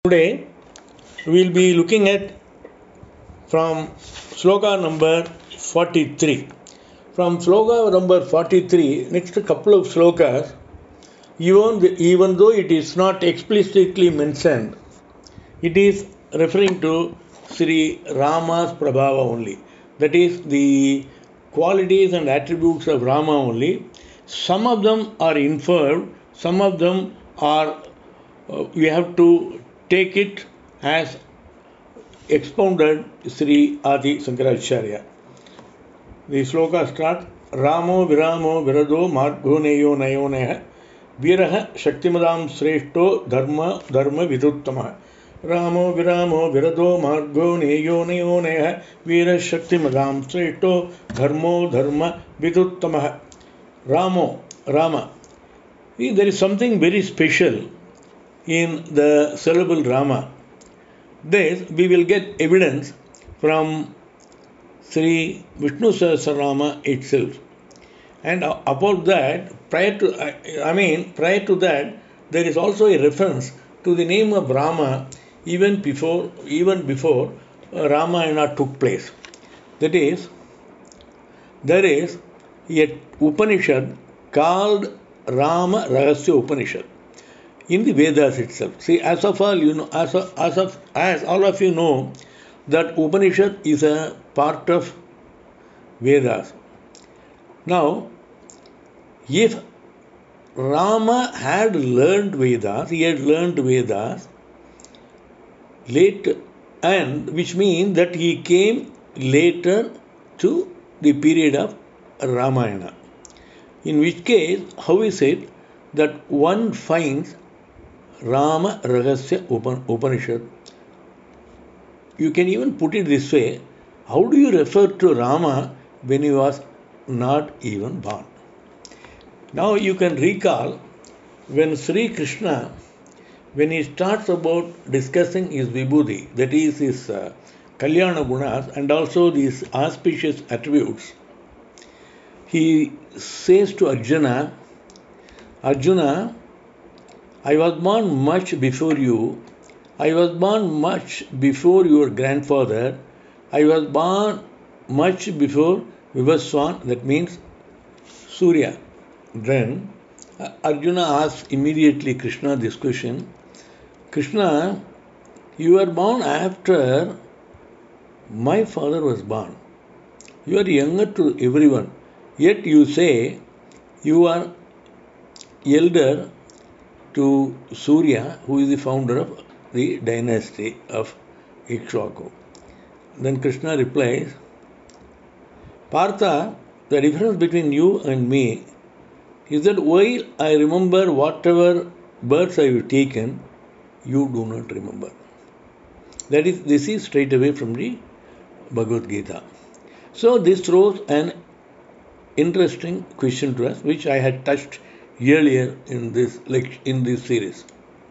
Today we will be looking at from sloka number 43. From sloka number 43, next couple of slokas, even though it is not explicitly mentioned, it is referring to Sri Rama's Prabhava only. That is the qualities and attributes of Rama only. Some of them are inferred, some of them are we have to take it as expounded Sri Adi Shankaracharya. The sloka starts Ramo Viramo Virado Margo Neyo Nayoneha Viraha Shaktimadam Sreshto Dharma Viduttama. Ramo Viramo Virado Margo Neyo Nayoneha Vira Shaktimadam Sreshto Dharma Viduttama. Rama. See, there is something very special in the syllable Rama. This we will get evidence from Sri Vishnu Sahasranama itself. And about that, prior to that, there is also a reference to the name of Rama even before Ramayana took place. That is, there is a Upanishad called Rama Rahasya Upanishad in the Vedas itself. See, as all of you know, that Upanishad is a part of Vedas. Now, if Rama had learned Vedas, later, and which means that he came later to the period of Ramayana. In which case, how is it that one finds Rama Rahasya Upanishad? You can even put it this way: how do you refer to Rama when he was not even born? Now you can recall when Sri Krishna, when he starts about discussing his vibhuti, that is his Kalyana Gunas and also these auspicious attributes, he says to Arjuna, I was born much before you. I was born much before your grandfather. I was born much before Vivaswan, that means Surya. Then Arjuna asks immediately Krishna this question. Krishna, you were born after my father was born. You are younger to everyone. Yet you say you are elder to Surya, who is the founder of the dynasty of Ikshvaku. Then Krishna replies, Partha, the difference between you and me is that while I remember whatever births I have taken, you do not remember. This is straight away from the Bhagavad Gita. So this throws an interesting question to us, which I had touched earlier in this series.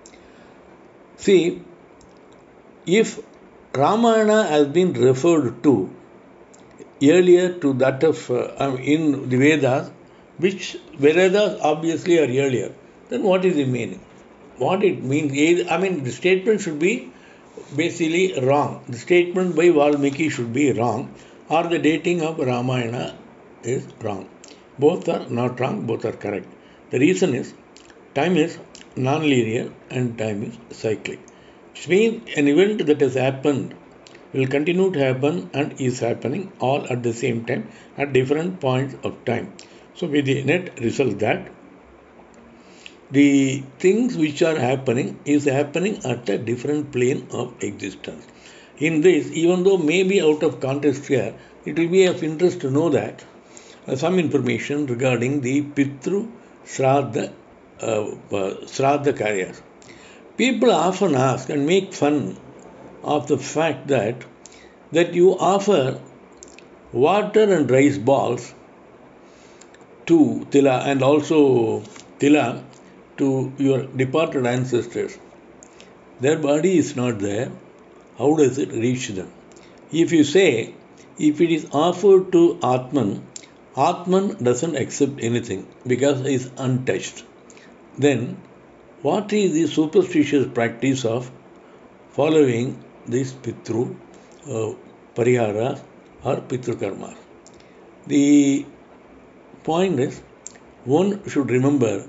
See, if Ramayana has been referred to earlier to that of in the Vedas, which Vedas obviously are earlier, then what is the meaning? What it means is, the statement should be basically wrong. The statement by Valmiki should be wrong, or the dating of Ramayana is wrong. Both are not wrong, both are correct. The reason is, time is non-linear and time is cyclic. Which means an event that has happened will continue to happen and is happening all at the same time at different points of time. So with the net result that the things which are happening is happening at a different plane of existence. In this, even though maybe out of context here, it will be of interest to know that some information regarding the Pitru Shraddha Karyas. People often ask and make fun of the fact that you offer water and rice balls to Tila and also Tila to your departed ancestors. Their body is not there. How does it reach them? If you say, if it is offered to Atman, Atman doesn't accept anything because he is untouched. Then what is the superstitious practice of following this Pitru Parihara or Pitru Karma. The point is, one should remember,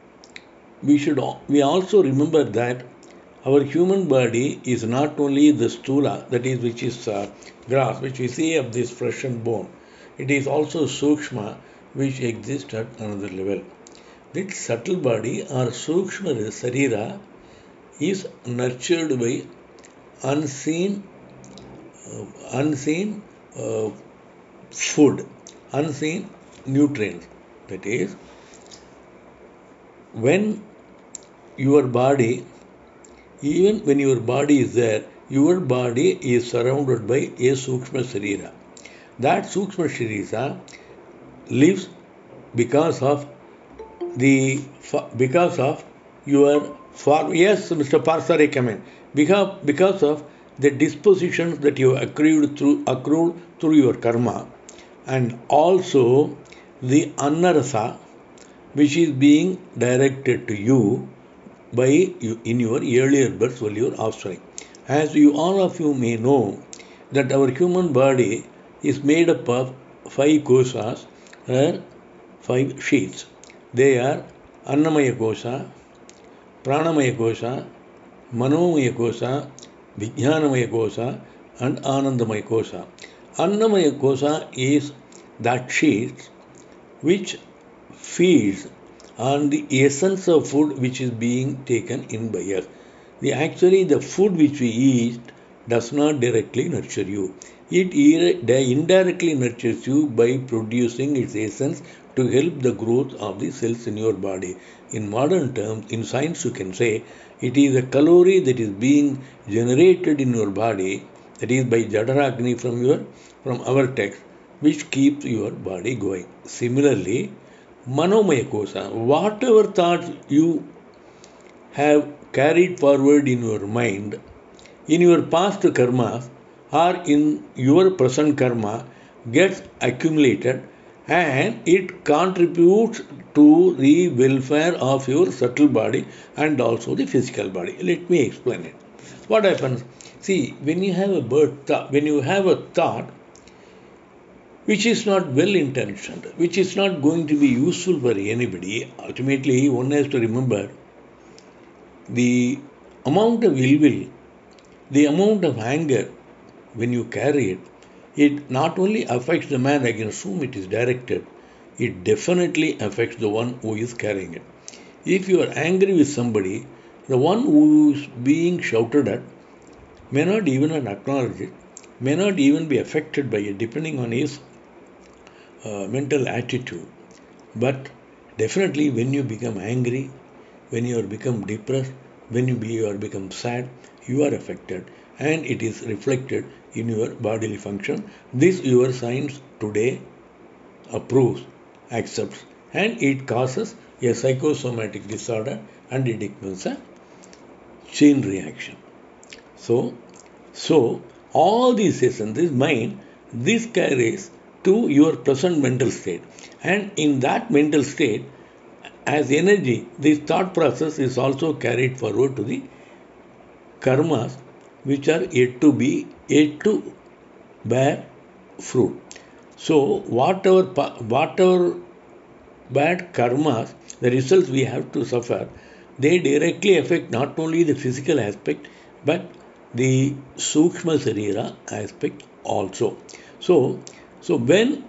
we also remember that our human body is not only the stula, that is, which is grass, which we see of this flesh and bone. It is also sukshma, which exists at another level. This subtle body or sukshma sarira is nurtured by unseen food, unseen nutrients. That is, when your body, even when your body is there, your body is surrounded by a Sukshma Sharira. That Sukshma Sharira lives because of your yes, Mr. Parsare, come in. Because of the dispositions that you accrued through your karma, and also the annarasa which is being directed to you by you in your earlier births while you are offspring. As you all of you may know, that our human body is made up of 5 koshas or 5 sheaths. They are Annamaya kosha, Pranamaya kosha, Manomaya kosha, Vijnanamaya kosha, and Anandamaya kosha. Annamaya kosha is that sheath which feeds on the essence of food which is being taken in by us. Actually, the food which we eat does not directly nurture you. It indirectly nurtures you by producing its essence to help the growth of the cells in your body. In modern terms, in science, you can say it is a calorie that is being generated in your body, that is by Jadaragni from our text, which keeps your body going. Similarly, Manomaya kosha, whatever thoughts you have carried forward in your mind, in your past karma or in your present karma, gets accumulated and it contributes to the welfare of your subtle body and also the physical body. Let me explain it. What happens? See, when you have a thought which is not well intentioned, which is not going to be useful for anybody, ultimately one has to remember the amount of ill will, the amount of anger when you carry it, it not only affects the man against whom it is directed, it definitely affects the one who is carrying it. If you are angry with somebody, the one who is being shouted at may not even acknowledge it, may not even be affected by it, depending on his mental attitude. But definitely when you become angry, when you become depressed, when you are become sad, you are affected and it is reflected in your bodily function. This your science today approves, accepts, and it causes a psychosomatic disorder and it becomes a chain reaction. So all these essence, this mind, this carries to your present mental state. And in that mental state, as energy, this thought process is also carried forward to the karmas which are yet to bear fruit. So whatever bad karmas, the results we have to suffer, they directly affect not only the physical aspect but the Sukshma Sarira aspect also. So when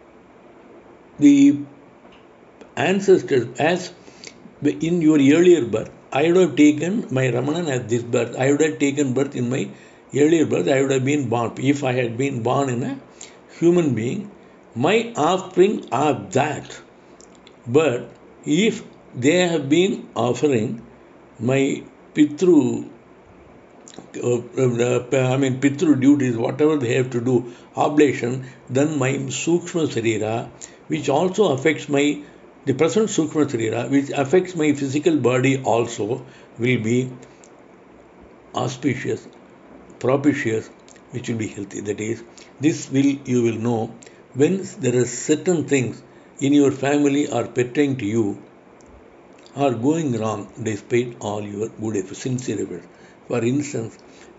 the ancestors, as in your earlier birth, I would have taken my Ramanan as this birth, I would have taken birth in my earlier birth, I would have been born. If I had been born in a human being, my offspring are that. But if they have been offering my Pitru Pitru duties, whatever they have to do, oblation, then my Sukshma Sarira, which also affects the present Sukshma Sarira, which affects my physical body also, will be auspicious, propitious, which will be healthy. That is, you will know when there are certain things in your family or pertaining to you are going wrong despite all your good efforts, sincere efforts. For instance,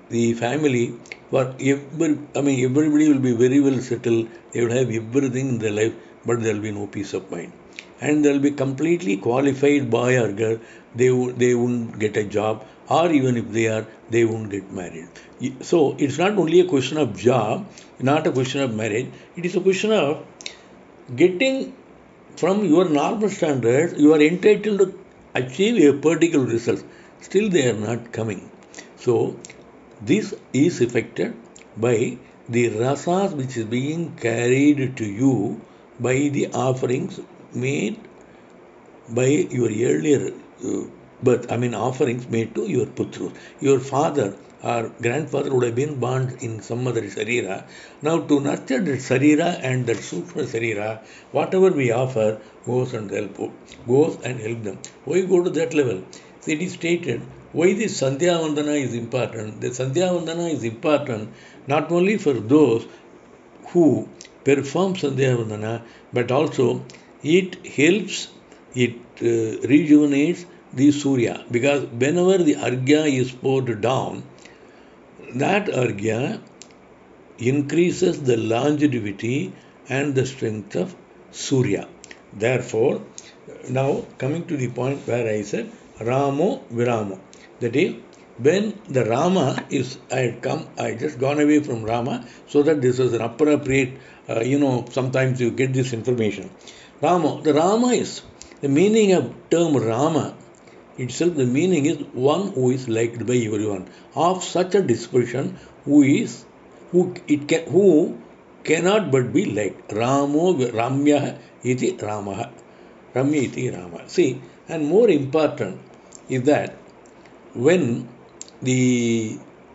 the family, everybody will be very well settled. They will have everything in their life, but there will be no peace of mind. And they will be completely qualified boy or girl. They won't get a job, or even if they are, they won't get married. So it's not only a question of job, not a question of marriage. It is a question of getting from your normal standards. You are entitled to achieve a particular result. Still, they are not coming. So this is affected by the rasas which is being carried to you by the offerings made by your earlier birth. Offerings made to your putrus. Your father or grandfather would have been born in some other sarira. Now, to nurture that sarira and that sukshma sarira, whatever we offer goes and help them. Why go to that level? It is stated why this Sandhya Vandana is important. The Sandhya Vandana is important not only for those who perform Sandhya Vandana, but also it helps, it rejuvenates the Surya. Because whenever the Argya is poured down, that Argya increases the longevity and the strength of Surya. Therefore, now coming to the point where I said Ramo Viramo. That is, when the Rama is, I just gone away from Rama, so that this is an appropriate, sometimes you get this information. The Rama is, the meaning of term Rama itself, the meaning is one who is liked by everyone, of such a disposition who cannot but be liked. Ramya iti Rama. Ramya iti Rama. See, and more important is that when the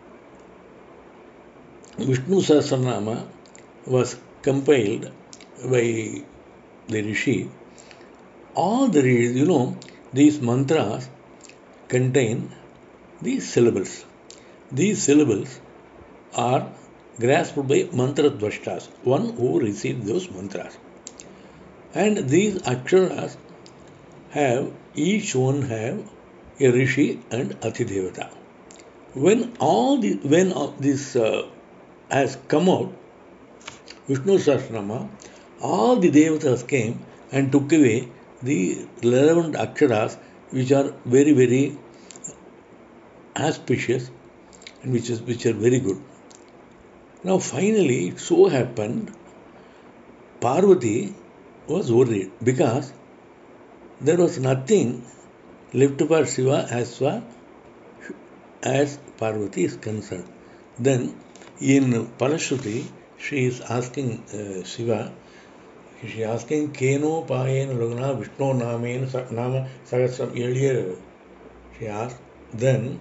Vishnu Sahasranama was compiled by the Rishi, all these mantras contain these syllables. These syllables are grasped by mantra dvashtas, one who received those mantras. And these aksharas each one have a rishi and atidevata. When this has come out, Vishnu Sahasranama, all the devatas came and took away the relevant aksharas which are very, very auspicious and which are very good. Now finally it so happened Parvati was worried because there was nothing left for Shiva as far as Parvati is concerned. Then in Parashruti she is asking Shiva, she is asking Keno Payena Lagna Vishnu Nama Sahasram. Earlier she asked, then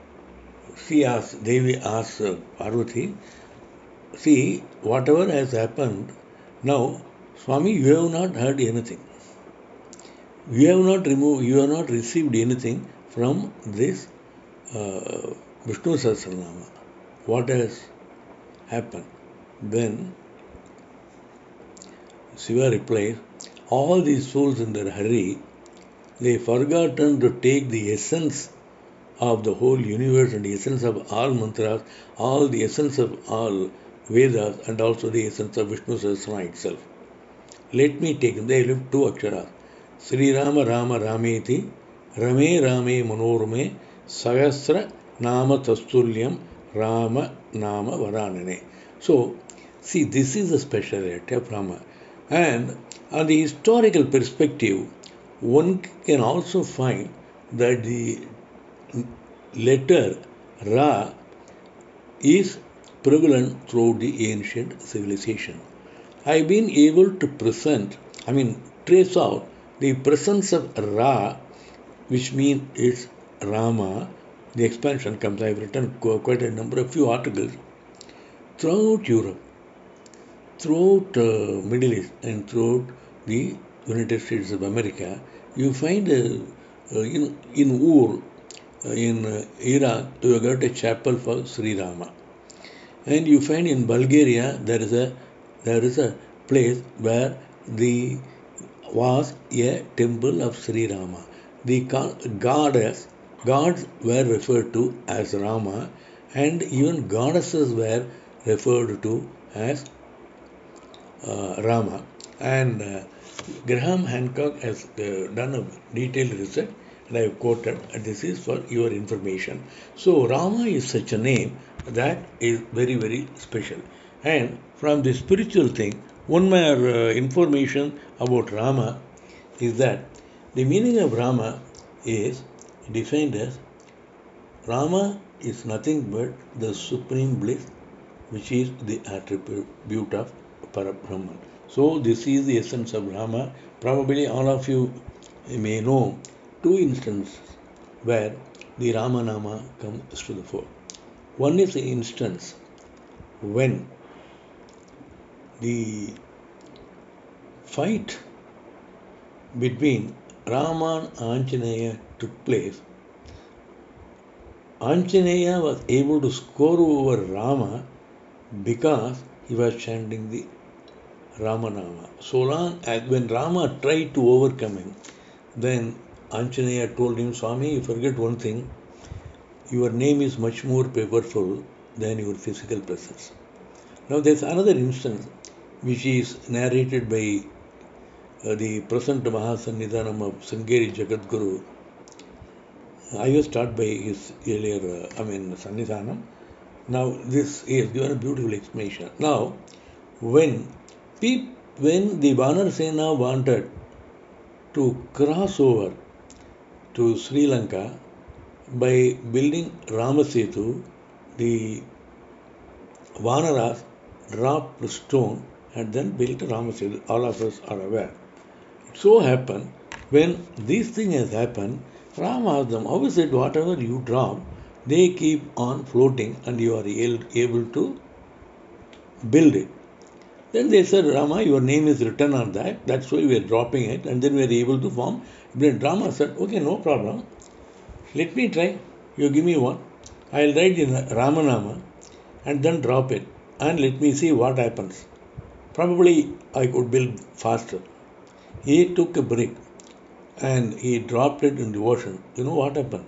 Devi asked Parvati, see, whatever has happened, now, Swami, you have not heard anything. You have not received anything from this Vishnu Sahasranama. What has happened? Then Shiva replies, all these souls in their hurry, they forgotten to take the essence of the whole universe and the essence of all mantras, all the essence of all Vedas, and also the essence of Vishnu Sahasranama itself. Let me take them. They live two aksharas. Sri Rama Rama Rameti, Rame Rame Manorame, Sahasra Nama Tastulyam, Rama Nama Varanane. So, see, this is the speciality of Rama. And on the historical perspective, one can also find that the letter Ra is prevalent throughout the ancient civilization. I've been able to trace out the presence of Ra, which means it's Rama. The expansion comes. I've written quite a number of few articles throughout Europe, throughout Middle East, and throughout the United States of America. You find in Ur, in Iraq, you have got a chapel for Sri Rama. And you find in Bulgaria there is a place where was a temple of Sri Rama. The gods were referred to as Rama, and even goddesses were referred to as Rama. And Graham Hancock has done a detailed research, and I have quoted, and this is for your information. So, Rama is such a name that is very, very special. And from the spiritual thing, one more information about Rama is that the meaning of Rama is defined as Rama is nothing but the supreme bliss, which is the attribute of Parabrahman. So, this is the essence of Rama. Probably all of you may know two instances where the Rama Nama comes to the fore. One is the instance when the fight between Rama and Anjaneya took place. Anjaneya was able to score over Rama because he was chanting the Ramanama. So long as when Rama tried to overcome him, then Anjaneya told him, Swami, you forget one thing, your name is much more powerful than your physical presence. Now there's another instance which is narrated by the present Mahasannidhanam of Sringeri Jagadguru. I was taught by his earlier, Sannidhanam. Now this he has given a beautiful explanation. Now, when the Vanar Sena wanted to cross over to Sri Lanka by building Ramasetu, the Vanaras dropped the stone and then built Ramasetu. All of us are aware. It so happened, when this thing has happened, Rama asked them, how is it whatever you drop, they keep on floating and you are able to build it? Then they said, Rama, your name is written on that, that's why we are dropping it, and then we are able to form. Then Rama said, okay, no problem. Let me try. You give me one. I'll write in Ramanama and then drop it, and let me see what happens. Probably I could build faster. He took a brick and he dropped it in the ocean. You know what happened?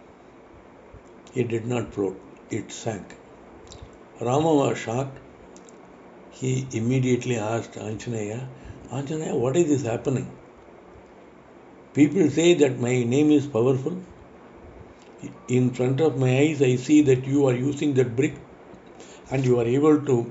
It did not float, it sank. Rama was shocked. He immediately asked Anjaneya, Anjaneya, what is this happening? People say that my name is powerful. In front of my eyes, I see that you are using that brick and you are able to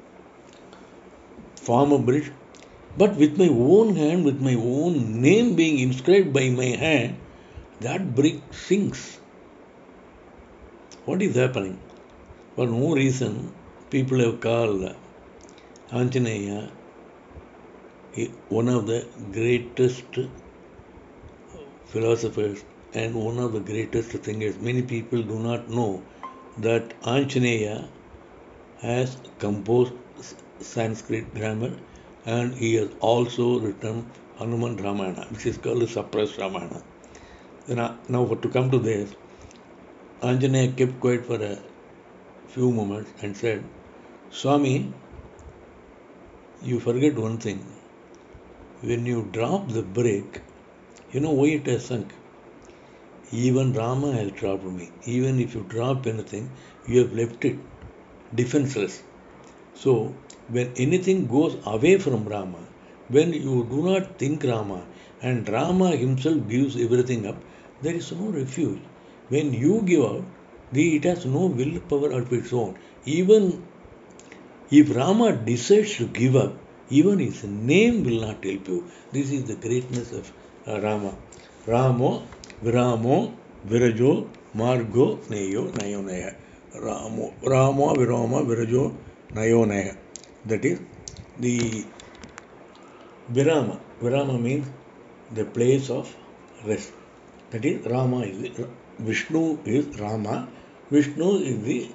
form a bridge. But with my own hand, with my own name being inscribed by my hand, that brick sinks. What is happening? For no reason, people have called Anjaneya one of the greatest philosophers and one of the greatest thinkers. Many people do not know that Anjaneya has composed Sanskrit grammar, and he has also written Hanuman Ramayana, which is called the suppressed Ramayana. Now to come to this, Anjaneya kept quiet for a few moments and said, Swami, you forget one thing. When you drop the brick, you know why it has sunk? Even Rama has dropped me. Even if you drop anything, you have left it defenseless. So, when anything goes away from Rama, when you do not think Rama, and Rama himself gives everything up, there is no refuge. When you give out, it has no willpower of its own. Even if Rama decides to give up, even his name will not help you. This is the greatness of Rama. Ramo, Viramo, Virajo, Margo, Neyo, Nayoneya. Ramo, Virama, Virajo, Nayoneya. That is the Virama. Virama means the place of rest. That is Rama is the, Vishnu is Rama. Vishnu is the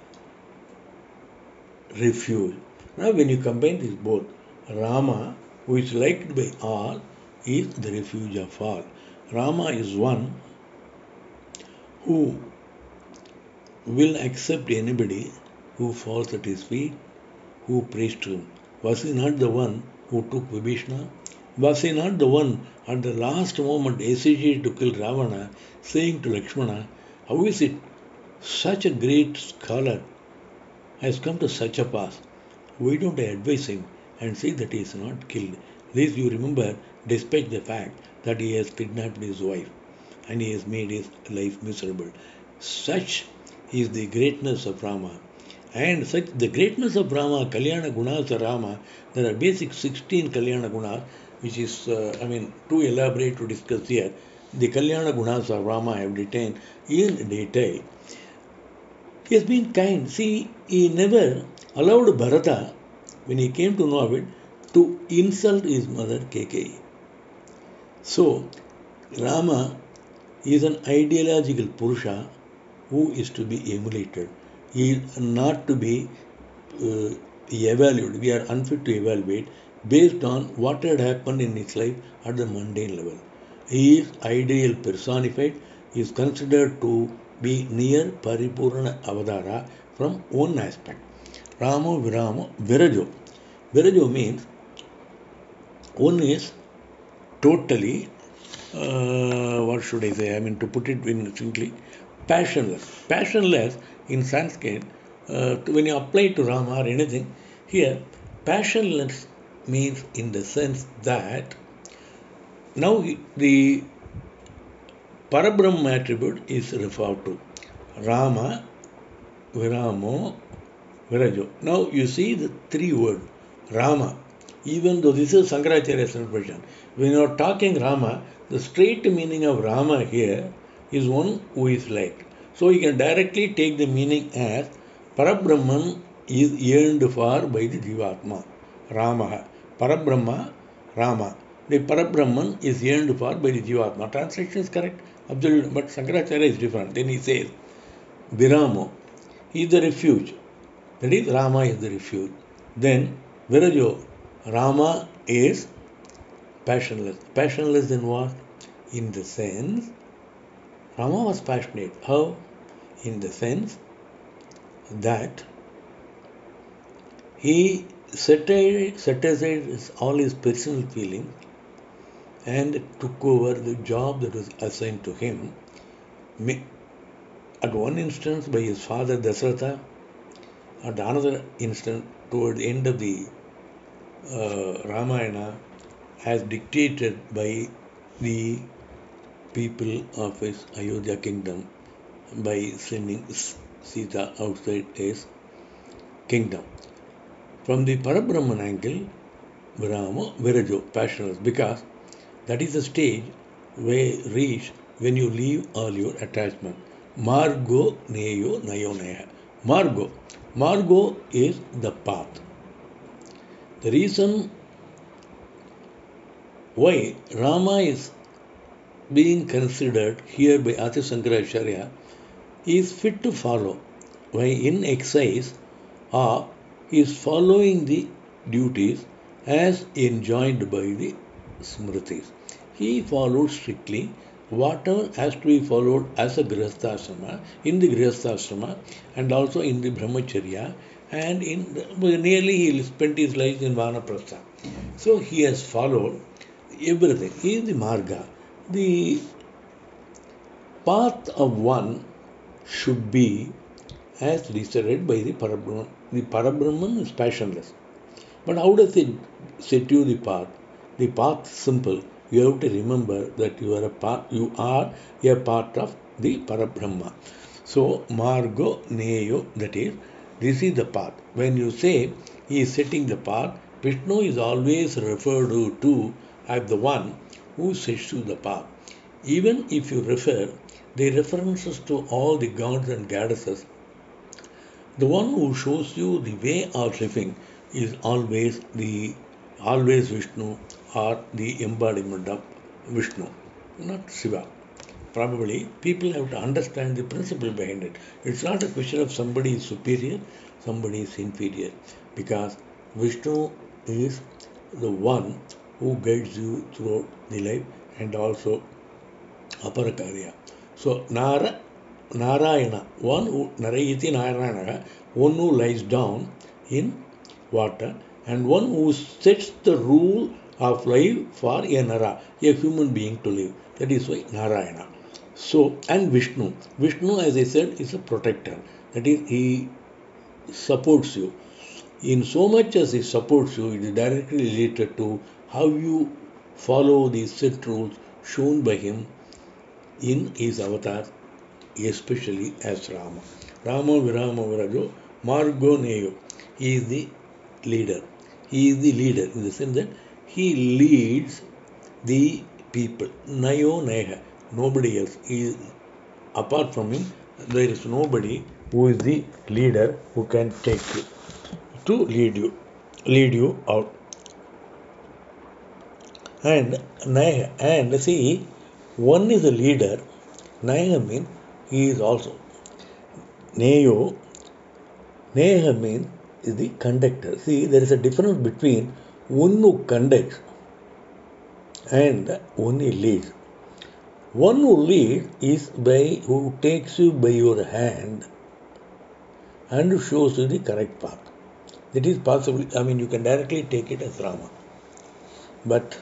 refuge. Now when you combine these both, Rama, who is liked by all, is the refuge of all. Rama is one who will accept anybody who falls at his feet, who prays to him. Was he not the one who took Vibhishna? Was he not the one at the last moment hesitated to kill Ravana, saying to Lakshmana, how is it such a great scholar has come to such a pass. Why don't I advise him and see that he is not killed? This you remember, despite the fact that he has kidnapped his wife and he has made his life miserable. Such is the greatness of Rama. And such the greatness of Rama, Kalyana Gunas of Rama, there are basic 16 Kalyana Gunas, which is, too elaborate to discuss here. The Kalyana Gunas of Rama I have detained in detail. He has been kind. See, he never allowed Bharata, when he came to know of it, to insult his mother Kekeyi. So, Rama is an ideological Purusha who is to be emulated. He is not to be evaluated. We are unfit to evaluate based on what had happened in his life at the mundane level. He is ideal personified. He is considered to be near Paripurna Avadara from one aspect. Ramo Viramo Virajo. Virajo means one is totally, what should I say? To put it in simply, passionless. Passionless in Sanskrit, when you apply it to Rama or anything, here, passionless means in the sense that now the Parabrahma attribute is referred to. Rama, Viramo, Virajo. Now you see the three words. Rama. Even though this is Shankaracharya's interpretation, when you are talking Rama, the straight meaning of Rama here is one who is liked. So you can directly take the meaning as Parabrahman is yearned for by the Jivatma. Rama. Parabrahma, Rama. The Parabrahman is yearned for by the Jivatma. Translation is correct, absolutely. But Shankaracharya is different. Then he says, Viramo is the refuge. That is, Rama is the refuge. Then Virajo, Rama is passionless. Passionless in what? In the sense, Rama was passionate. How? In the sense that he set aside all his personal feelings and took over the job that was assigned to him. At one instance by his father Dasratha, at another instance toward the end of the Ramayana, as dictated by the people of his Ayodhya kingdom by sending Sita outside his kingdom. From the Parabrahman angle, Viramo, Virajo, passionless, because that is the stage where reach when you leave all your attachment. Margo Neyo Nayoneha. Margo. Margo is the path. The reason why Rama is being considered here by Adi Shankaracharya is fit to follow. Why in exercise or is following the duties as enjoined by the Smritis. He followed strictly whatever has to be followed as a Grihasthashrama, in the Grihasthashrama and also in the Brahmacharya, and nearly he spent his life in Vanaprastha. So he has followed everything. He is the Marga. The path of one should be as decided by the Parabrahman. The Parabrahman is passionless. But how does it set you the path? The path is simple. You have to remember that you are a part of the Parabrahma. So Margo Neyo, that is, this is the path. When you say he is setting the path, Vishnu is always referred to as the one who sets you the path. Even if you refer the references to all the gods and goddesses, the one who shows you the way of living is always Vishnu or the embodiment of Vishnu, not Shiva. Probably people have to understand the principle behind it. It's not a question of somebody is superior, somebody is inferior, because Vishnu is the one who guides you throughout the life and also Aparakarya. So Narayana, one who Narayati Narayana, one who lies down in water and one who sets the rule of life for a Nara, a human being to live. That is why Narayana. So, and Vishnu. Vishnu, as I said, is a protector. That is, he supports you. In so much as he supports you, it is directly related to how you follow the set rules shown by him in his avatar, especially as Rama. Rama Virama Virajo Margo Neyo. He is the leader. He is the leader in the sense that he leads the people. Nayo Neha. Nobody else. Apart from him, there is nobody who is the leader who can take you to lead you out. And see, one is a leader. Neha means he is also. Neyo, Neha means is the conductor. See, there is a difference between one who conducts and one who leads. One who leads is who takes you by your hand and shows you the correct path. That is possible. I mean, you can directly take it as Rama. But,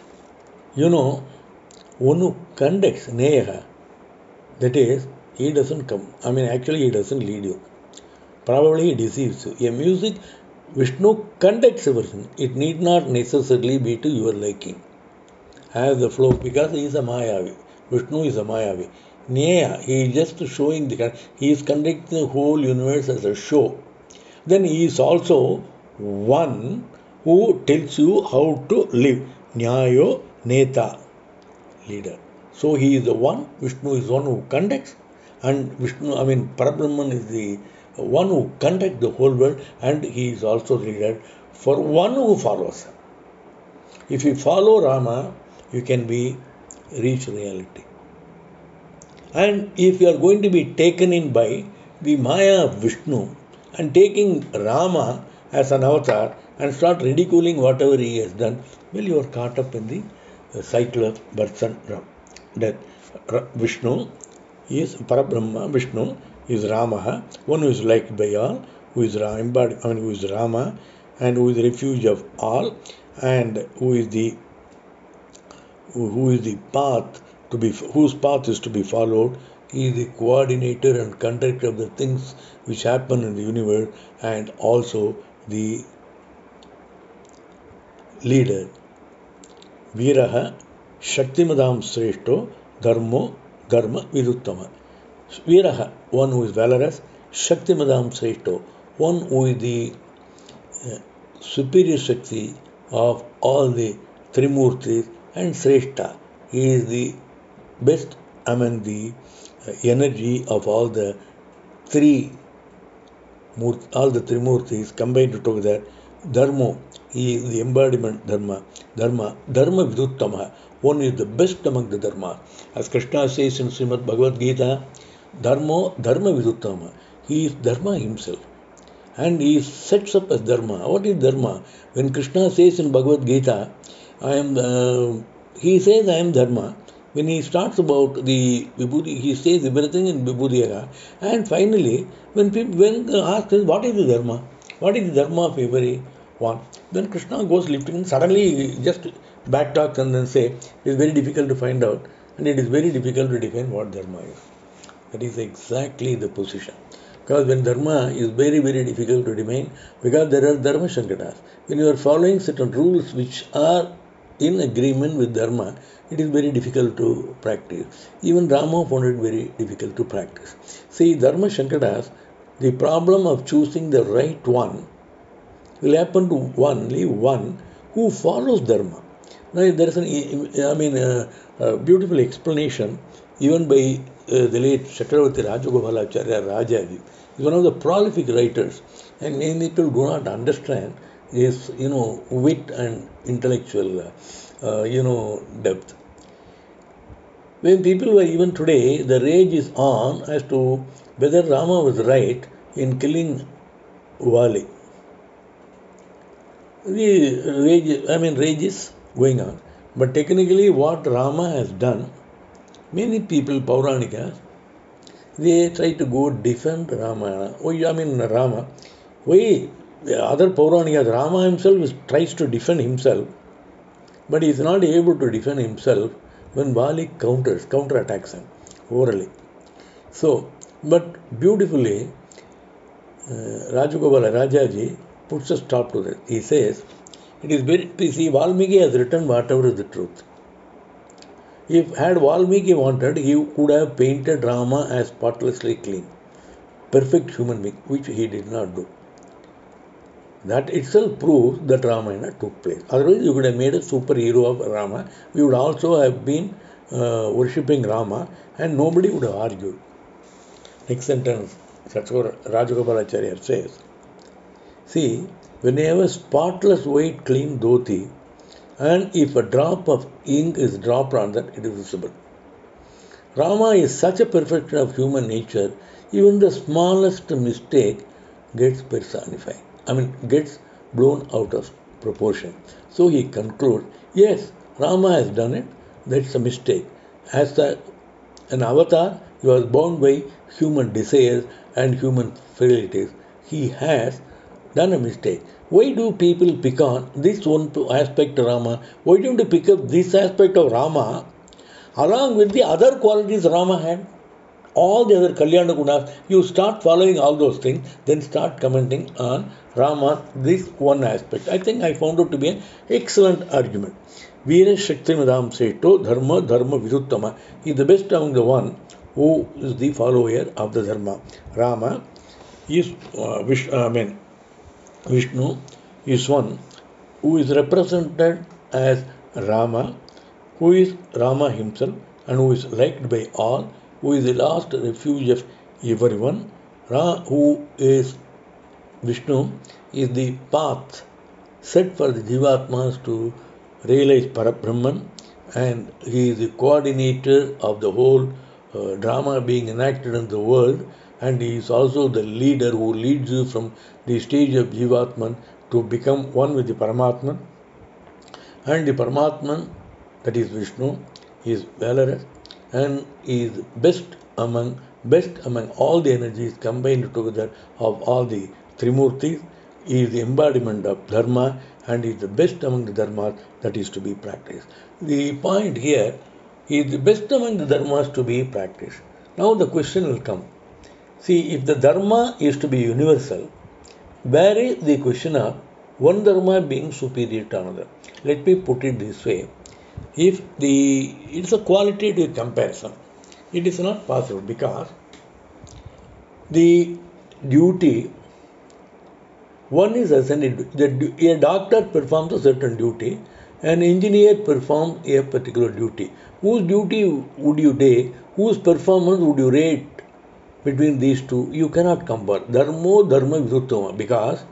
one who conducts Neha, that is, he doesn't come. I mean, actually, he doesn't lead you. Probably he deceives you. A music, Vishnu conducts everything. It need not necessarily be to your liking. Have the flow, because he is a Mayavi. Vishnu is a Mayavi. Neha, he is just showing he is conducting the whole universe as a show. Then he is also one who tells you how to live. Nyayo Neta, leader. So he is the one, Vishnu is one who conducts, and Parabrahman is the one who conducts the whole world, and he is also leader for one who follows him. If you follow Rama, you can reach reality. And if you are going to be taken in by the Maya of Vishnu and taking Rama as an avatar and start ridiculing whatever he has done, well, you are caught up in the cycle of birth and death. Vishnu is Parabrahma, Vishnu is Rama, one who is liked by all, who is Rama, and who is the refuge of all, and who is the path whose path is to be followed. He is the coordinator and conductor of the things which happen in the universe, and also the leader. Viraha Shaktimadam Sreshto Dharmo Dharma Viduttama. Viraha, one who is valorous. Shaktimadam Sreshto, one who is the superior Shakti of all the Trimurtis, and Sreshta, he is the best among the energy of all the Trimurtis combined together. Dharma, he is the embodiment Dharma. Dharma Viduttama, one is the best among the Dharma. As Krishna says in Srimad Bhagavad Gita, Dharma Viduttama, he is Dharma himself. And he sets up as Dharma. What is Dharma? When Krishna says in Bhagavad Gita, he says I am Dharma. When he starts about the Vibhuti, he says everything in Vibhuti. And finally, when asked what is the Dharma? What is the Dharma of everyone? Then Krishna goes lifting, suddenly he just backtalks and then say, it is very difficult to find out, and it is very difficult to define what Dharma is. That is exactly the position. Because when Dharma is very, very difficult to define, because there are Dharma Shankatas. When you are following certain rules which are in agreement with Dharma, it is very difficult to practice. Even Rama found it very difficult to practice. See, Dharma Shankatas, the problem of choosing the right one will happen to only one who follows Dharma. Now, there is a beautiful explanation even by the late Chakravarti Rajagopalacharya Rajaji. He is one of the prolific writers, and many people do not understand his, wit and intellectual, depth. When people were even today, the rage is on as to whether Rama was right in killing Vali. Rage is going on. But technically, what Rama has done, many people, Pauranikas, they try to go defend Rama. Rama. Why? Other Pauranikas, Rama himself tries to defend himself, but he is not able to defend himself when Vali counterattacks him. orally. So, but beautifully, Rajagopala Rajaji puts a stop to that. He says, it is very, see, Valmiki has written whatever is the truth. If had Valmiki wanted, he could have painted Rama as spotlessly clean, perfect human being, which he did not do. That itself proves that Ramayana took place. Otherwise, you could have made a superhero of Rama. We would also have been worshipping Rama, and nobody would have argued. Next sentence, Rajagopalacharya says, see, when you have a spotless white clean dhoti, and if a drop of ink is dropped on that, it is visible. Rama is such a perfection of human nature, even the smallest mistake gets personified. Gets blown out of proportion. So he concludes, yes, Rama has done it, that's a mistake. As an avatar, he was born by human desires and human frailties. He has done a mistake. Why do people pick on this one aspect of Rama? Why don't you pick up this aspect of Rama along with the other qualities Rama had? All the other Kalyana Gunas, you start following all those things, then start commenting on Rama, this one aspect. I think I found it to be an excellent argument. Veera Shakti Madam Seto, Dharma, Dharma Viduttama. He is the best among the one who is the follower of the Dharma. Rama is Vishnu is one who is represented as Rama, who is Rama himself and who is liked by all, who is the last refuge of everyone. Who is Vishnu is the path set for the Jivatmas to realize Parabrahman, and he is the coordinator of the whole drama being enacted in the world, and he is also the leader who leads you from the stage of Jivatman to become one with the Paramatman. And the Paramatman, that is Vishnu, is valorous and is best among all the energies combined together of all the Trimurtis. He is the embodiment of Dharma and is the best among the Dharmas that is to be practiced. The point here is the best among the Dharmas to be practiced. Now the question will come. See, if the Dharma is to be universal, where is the question of one Dharma being superior to another? Let me put it this way. It's a qualitative comparison. It is not possible because the duty, one is assigned, a doctor performs a certain duty, an engineer performs a particular duty. Whose duty would you take? Whose performance would you rate between these two? You cannot compare. Dharmo Dharma Viduttama, because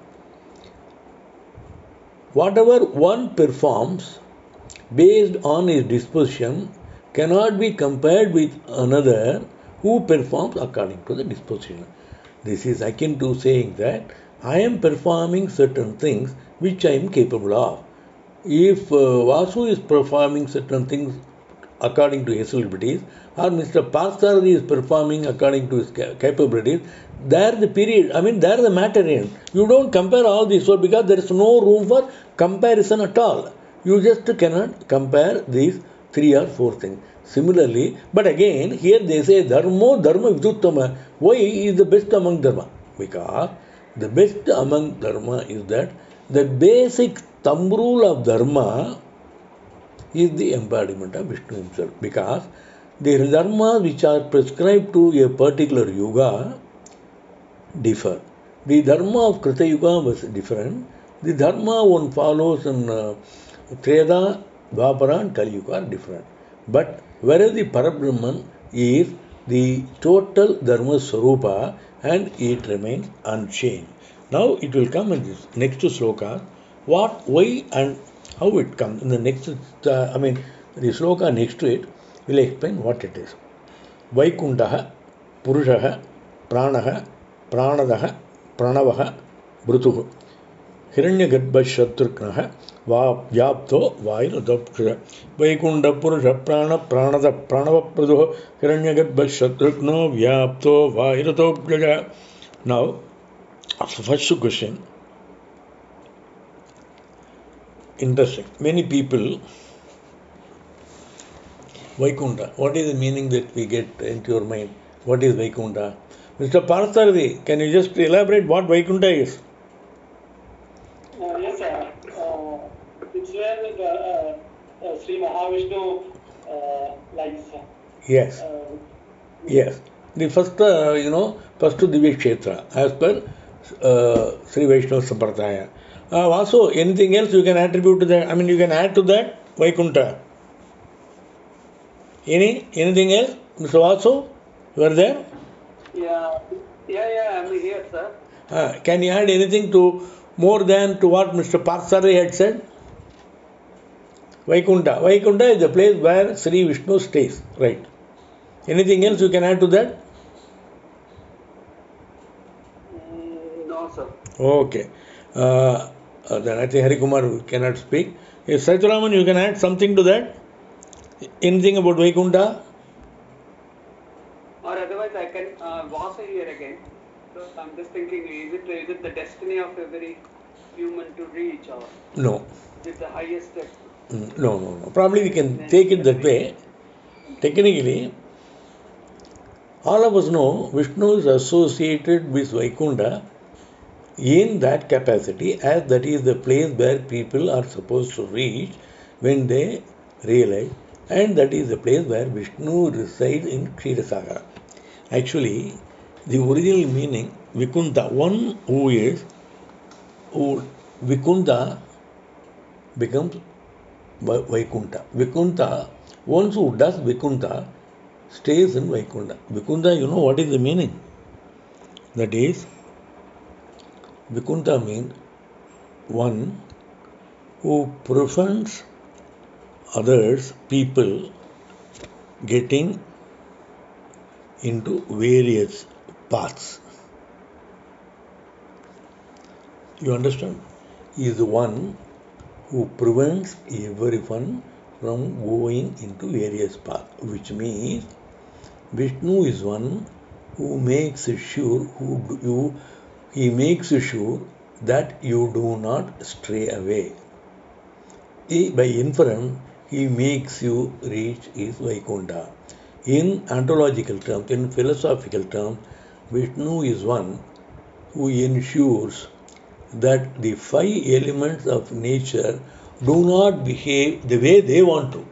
whatever one performs based on his disposition cannot be compared with another who performs according to the disposition. This is akin to saying that I am performing certain things which I am capable of. If Vasu is performing certain things according to his abilities, or Mr. Parthasarathy is performing according to his capabilities, there the matter ends. You don't compare all these, so because there is no room for comparison at all. You just cannot compare these 3 or 4 things. Similarly, but again, here they say Dharmo Dharma Viduttama. Why is the best among Dharma? Because the best among Dharma is that the basic thumb rule of Dharma is the embodiment of Vishnu himself. Because the dharmas which are prescribed to a particular yuga differ. The dharma of Krita Yuga was different. The dharma one follows in Treda, Dwapara and Kali Yuga are different. But whereas the Parabrahman is the total Dharma Swarupa and it remains unchanged. Now it will come in this next sloka, what, why and how it comes. In the next, the sloka next to it will explain what it is. Vaikundaha, Purushaha, Pranaha, Pranadaha, Pranavaha, Brutuhu. Hiranyagarbha Shatruknaha, Vyapto, Vairudapkra. Vaikunda Purusha Prana, Pranada, Pranava Praduha, Hiranyagarbha Shatrukna, Vyapto, Vairudapkra. Now, first question. Interesting. Many people Vaikunta. What is the meaning that we get into your mind? What is Vaikunta? Mr. Partharthi, can you just elaborate what Vaikunta is? Yes, sir. It's where Sri Mahavishnu lies. Yes. Yes. The first, first Divya Kshetra, as per Sri Vaishnava Sampradaya. Also, anything else you can attribute to that? I mean, you can add to that Vaikunta. Anything else? Mr. Vasu, you are there? Yeah, I'm here, sir. Can you add anything to more than to what Mr. Parthari had said? Vaikunta. Vaikunta is the place where Sri Vishnu stays. Right. Anything else you can add to that? No, sir. Okay. Then I think Harikumar cannot speak. If Saituraman, you can add something to that? Anything about Vaikunta? Or otherwise, I can Vasu here again. So I'm just thinking, is it the destiny of every human to reach, or No. is it the highest step? No. Probably we can take it that way. Technically, all of us know Vishnu is associated with Vaikunta in that capacity, as that is the place where people are supposed to reach when they realize, and that is the place where Vishnu resides in Kshetrasagar. Actually, the original meaning, Vikunta, one who Vikunta becomes Vaikunta. Vikunta, one who does Vikunta stays in Vaikunta. Vikunta, you know what is the meaning? That is, Vikunta means one who prevents others, people, getting into various paths. You understand? He is the one who prevents everyone from going into various paths, which means Vishnu is one who makes sure he makes sure that you do not stray away. By inference, he makes you reach his Vaikunta. In ontological terms, in philosophical terms, Vishnu is one who ensures that the five elements of nature do not behave the way they want to.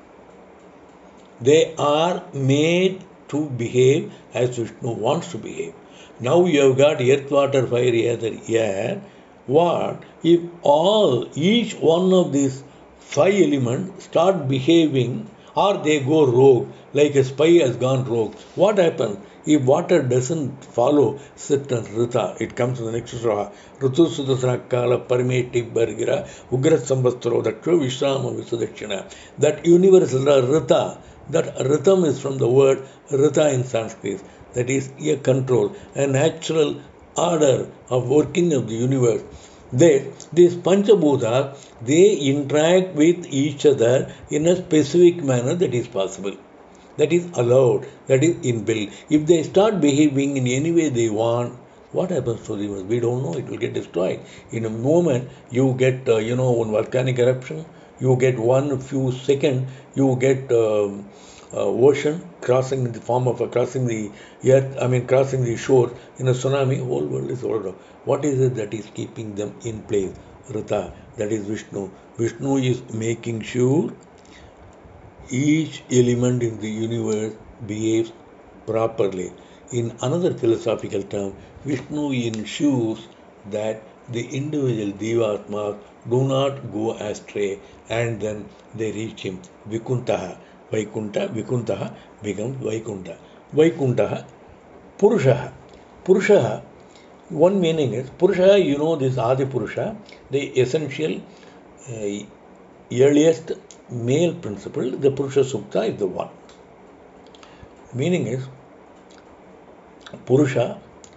They are made to behave as Vishnu wants to behave. Now you have got earth, water, fire, air. What if each one of these five elements start behaving, or they go rogue, like a spy has gone rogue? What happens if water doesn't follow certain rita? It comes in the next sloka. Ritu Sudasana Kala Parameti Bargira Ugra Sambastro Daksho Vishrama Visudakshina. That universal rita, that rhythm is from the word rita in Sanskrit. That is a control, a natural order of working of the universe. These Panchabhutas, they interact with each other in a specific manner that is possible, that is allowed, that is inbuilt. If they start behaving in any way they want, what happens to the universe? We don't know. It will get destroyed. In a moment, you get, one volcanic eruption, you get one few seconds, you get ocean crossing in the form of crossing the earth, crossing the shore in a tsunami, whole world is ordered up. What is it that is keeping them in place? Rita, that is Vishnu. Vishnu is making sure each element in the universe behaves properly. In another philosophical term, Vishnu ensures that the individual Divatmas do not go astray, and then they reach him. Vikuntaha. Vikuntaha becomes Vaikunta. Vaikuntaha, Purushaha. Purushaha, one meaning is, Purushaha, this Adi Purusha, the essential, earliest male principle, the Purusha Sukta is the one. Meaning is, Purusha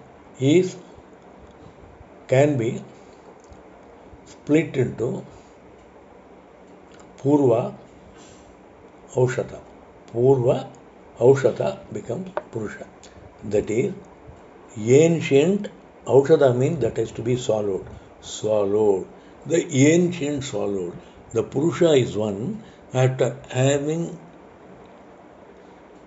can be split into Purva, Aushata. Purva, Aushata becomes Purusha. That is, ancient Aushata means that has to be swallowed. The ancient swallowed. The Purusha is one after having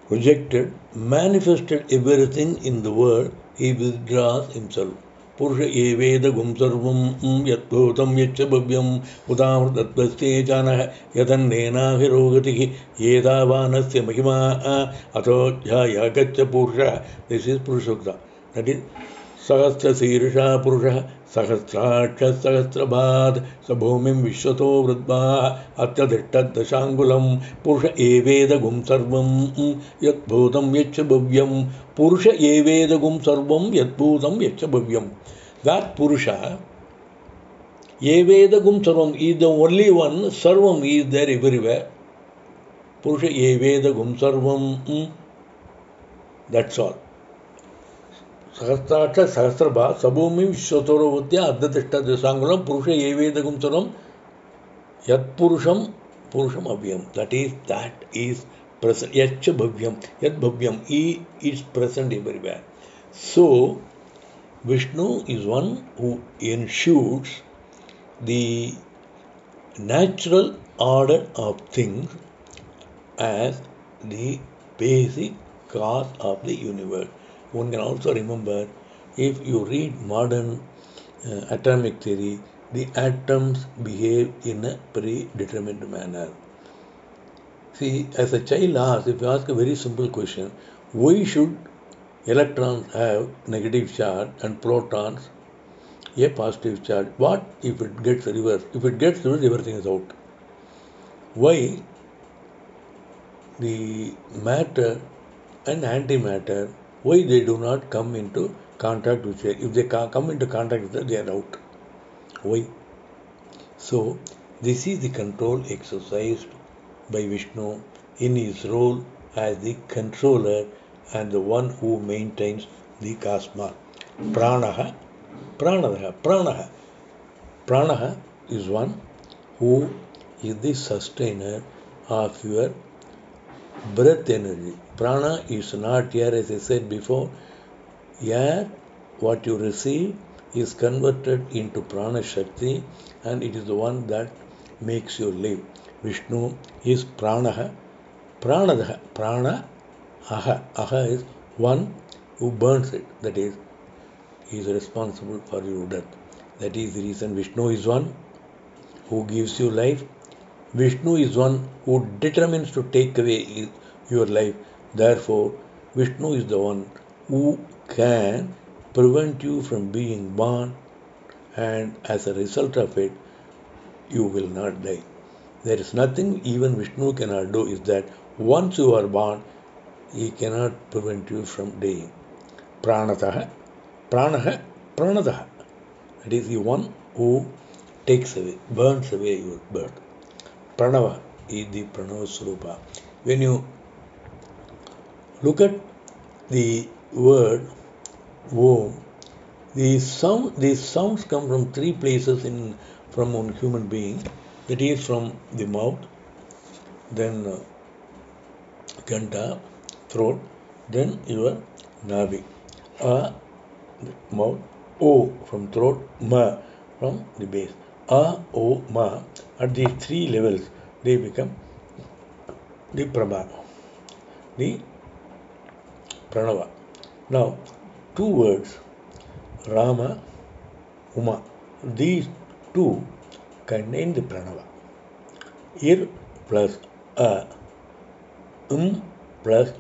rejected, manifested everything in the world, he withdraws himself. Purusha eveda gum sarvam yadbhutam yachabhavyam udamrtatvaste janah yadannena hirogatihi yedavanasya mahima ato jhaya gaccha purusha. This is Purushokta. That is Sahasra Sirsha Purusha Sahasraksha Sahasrabhad Sabhumim Vishwato Vridva Atyadhittad Dashangulam Purusha Eveda Gum Sarvam Yadbhutam Yachabhavyam Purusha Eveda Gum Sarvam Yadbhutam Yachabhavyam. That Purusha Eveda Gum Sarvam is the only one. Sarvam is there everywhere. Purusha Eveda Gum Sarvam. That's all. Sahasraksha Sahasrabha Sabhumi Vishwatoravutya Adhyatishta Desangulam Purusha Evedagum Saram Yat Purusham Abhyam. That is present. Yacha Bhavyam. Yat Bhavyam. He is present everywhere. So Vishnu is one who ensures the natural order of things as the basic cause of the universe. One can also remember, if you read modern atomic theory, the atoms behave in a predetermined manner. See, as a child asks, if you ask a very simple question, why should electrons have negative charge and protons a positive charge? What if it gets reversed? If it gets reversed, everything is out. Why the matter and antimatter, why they do not come into contact with each other? If they come into contact with each other, they are out. Why? So, this is the control exercised by Vishnu in his role as the controller and the one who maintains the cosmos. Pranaha, Pranadaha, Pranaha. Pranaha is one who is the sustainer of your breath energy. Prana is not here, as I said before. Here, what you receive is converted into Prana Shakti, and it is the one that makes you live. Vishnu is Pranaha. Pranadaha. Prana Aha. Aha is one who burns it. That is, he is responsible for your death. That is the reason Vishnu is one who gives you life. Vishnu is one who determines to take away your life. Therefore, Vishnu is the one who can prevent you from being born, and as a result of it, you will not die. There is nothing even Vishnu cannot do, is that once you are born, he cannot prevent you from dying. Pranataha, Pranaha, Pranadaha. That is the one who takes away, burns away your birth. Pranava is the Pranava Swarupa. When you look at the word Om, these sounds come from three places from one human being. That is from the mouth, then Ganta, throat, then your Navi. A, mouth, O from throat, Ma from the base. A, O, Ma. At these three levels, they become the Prabha, the Pranava. Now, two words, Rama, Uma. These two contain the Pranava. Ir plus A, plus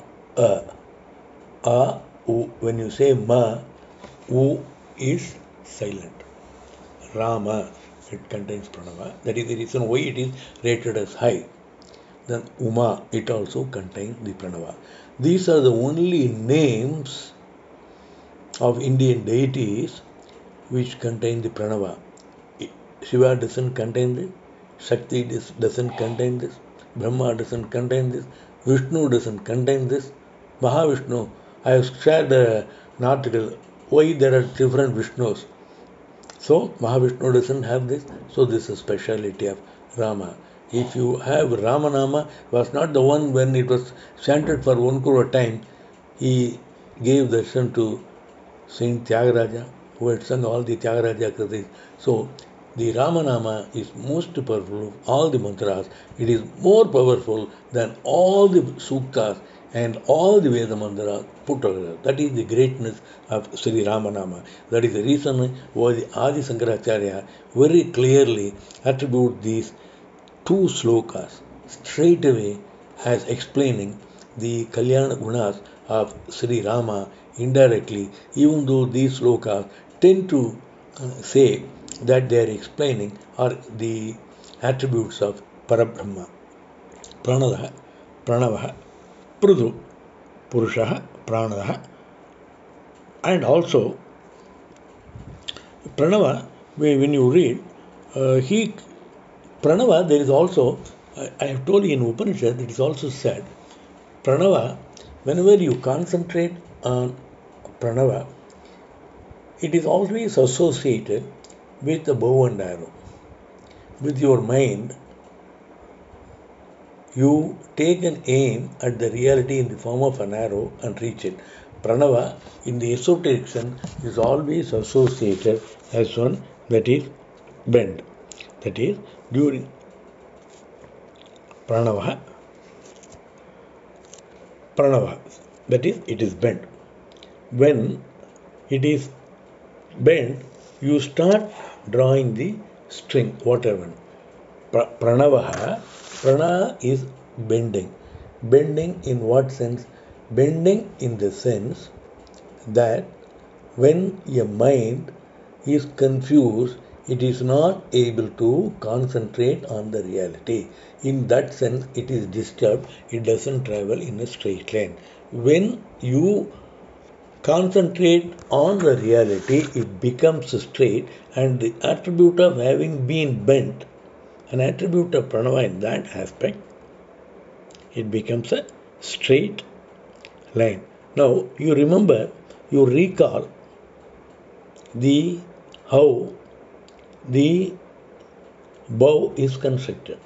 A, U. When you say Ma, U is silent. Rama, it contains Pranava. That is the reason why it is rated as high. Then Uma, it also contains the Pranava. These are the only names of Indian deities which contain the Pranava. Shiva doesn't contain this, Shakti doesn't contain this, Brahma doesn't contain this, Vishnu doesn't contain this, Mahavishnu. I have shared an article why there are different Vishnus. So Mahavishnu doesn't have this, so this is a speciality of Rama. If you have Ramanama, was not the one when it was chanted for 1 crore time, he gave darshan to Saint Tyagaraja, who had sung all the Tyagaraja Kritis. So the Ramanama is most powerful of all the mantras. It is more powerful than all the suktas and all the Veda Mandira put together. That is the greatness of Sri Ramanama. That is the reason why the Adi Sankaracharya very clearly attribute these two slokas straight away as explaining the Kalyana Gunas of Sri Rama indirectly, even though these slokas tend to say that they are explaining are the attributes of Parabrahma. Pranada, Pranavaha, Prudu, Purushaha, Pranadaha, and also Pranava, when you read, he Pranava, there is also, I have told you in Upanishad, it is also said, Pranava, whenever you concentrate on Pranava, it is always associated with the bow and arrow. With your mind, you take an aim at the reality in the form of an arrow and reach it. Pranava, in the esoteric sense, is always associated as one that is bent. That is, during Pranava, that is, it is bent. When it is bent, you start drawing the string, whatever. Pranavaha, prana is bending. Bending in what sense? Bending in the sense that when a mind is confused, it is not able to concentrate on the reality. In that sense, it is disturbed, it doesn't travel in a straight line. When you concentrate on the reality, it becomes straight, and the attribute of having been bent, an attribute of pranava in that aspect, it becomes a straight line. Now, you remember, you recall the how the bow is constructed.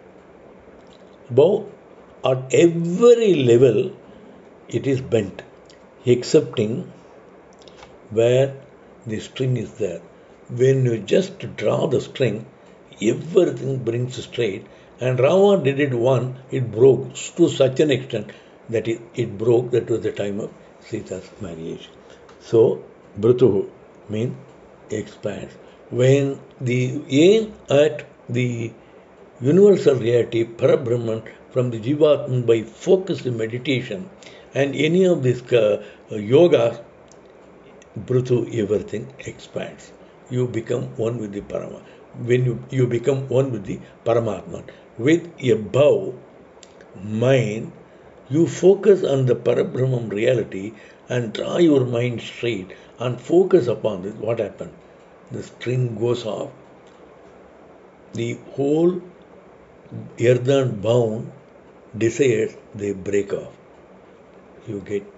Bow at every level it is bent, excepting where the string is there. When you just draw the string, everything brings straight. And Rama did it once, it broke to such an extent that it broke. That was the time of Sita's marriage. So, Brituhu means expands. When the aim at the universal reality, Parabrahman, from the Jivatman by focused meditation and any of these yogas, Bruthu, everything expands. You become one with the Parama. When you become one with the Paramatman. With a bow mind, you focus on the Parabrahman reality and draw your mind straight and focus upon this. What happens? The string goes off. The whole earthen bound desires, they break off. You